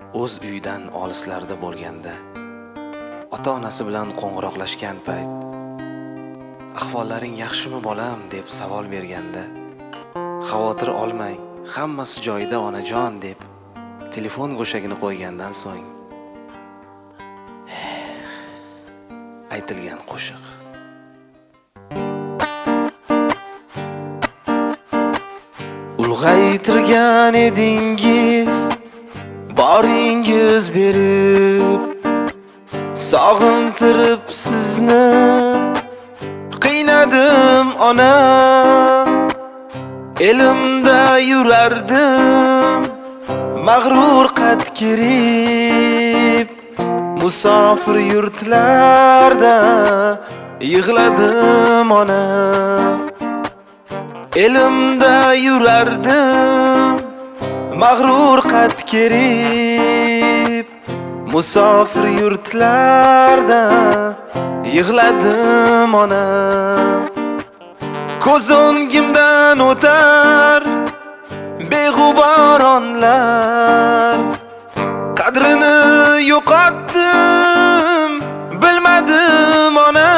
o'z uyidan olislarda bo'lganda, ota-onasi bilan qo'ng'iroqlashgan payt, ahvollaring yaxshimi bolam deb savol berganda, xavotir olmang, hammasi joyida onajon deb telefon go'shagini qo'ygandan so'ng aytilgan qo'shiq. Ulg'aytirgan edingiz, boringiz berib, sog'intirib sizni qiynadim ona. Elimda yurardim mag'rur qad kerib, musofir yurtlarda yig'ladim ona. Elimda yurardim mag'rur qad kerib, musofir yurtlarda yig'ladim ona. Ko'z o'ngimdan o'tar beg'ubor onlar, qadrini yo'qotdim, bilmadim ona.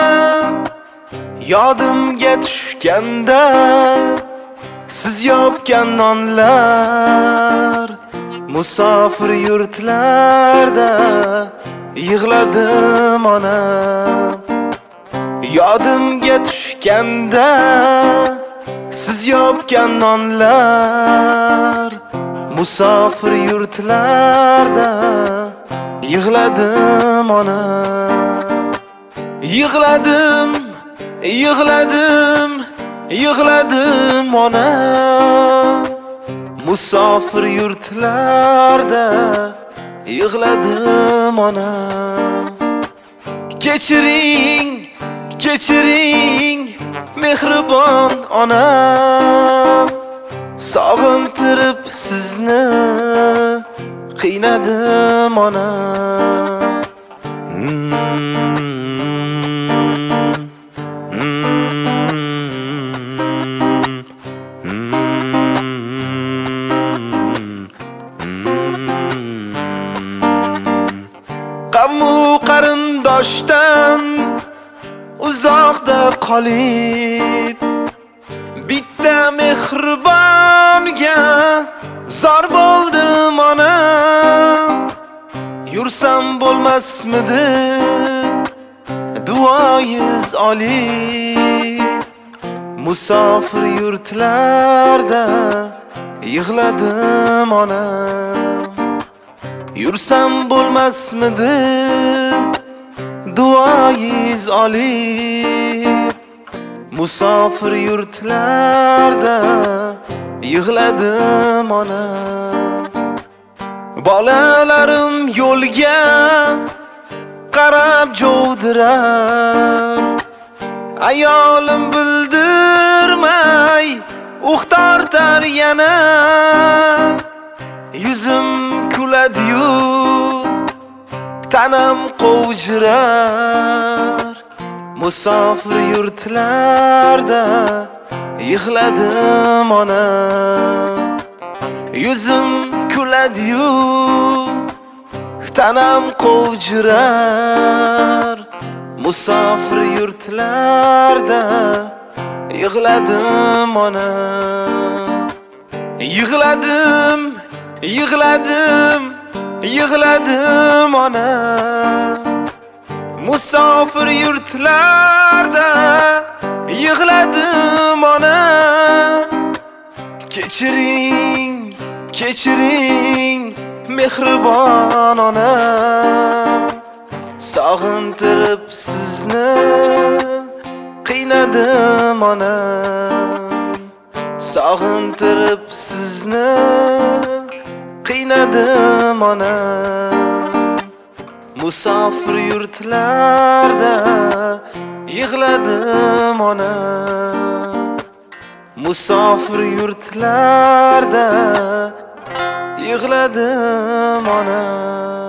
Yodimga tushganda siz yopgan nonlar, musofir yurtlarda yig'ladim ona. Yodimga tushganda siz yopgan nonlar, musofir yurtlarda yig'ladim ona. Yig'ladim, yig'ladim, yig'ladim ona. Musofir yurtlarda yig'ladim ona. Kechiring, kechiring mehribon ona, sog'intirib sizni qiynadim ona. Qavmu qarindoshdan uzoqda qolib, bitta mehribonga zor bo'ldim ona. Yursam bo'lmasmidi duoyiz olib, musofir yurtlarda yig'ladim ona. Yursam bo'lmasmidi duoyiz olib, musofir yurtlarda yig'ladim ona. Bolalarim yo'lga qarab jovdirar, ayolim bildirmay o'q tortar yana. Yuzim kuladi-yu, tanam qovjirar, musofir yurtlarda yig'ladim ona. Yuzim kuladi-yu, tanam qovjirar, musofir yurtlarda yig'ladim ona. Yig'ladim, yig'ladim, yig'ladim ona. Musofir yurtlarda yig'ladim ona. Kechiring, kechiring mehribon ona, sog'intirib sizni qiynadim ona. Sog'intirib sizni qiynadim ona. Musofir yurtlarda yig'ladim ona. Musofir yurtlarda yig'ladim ona.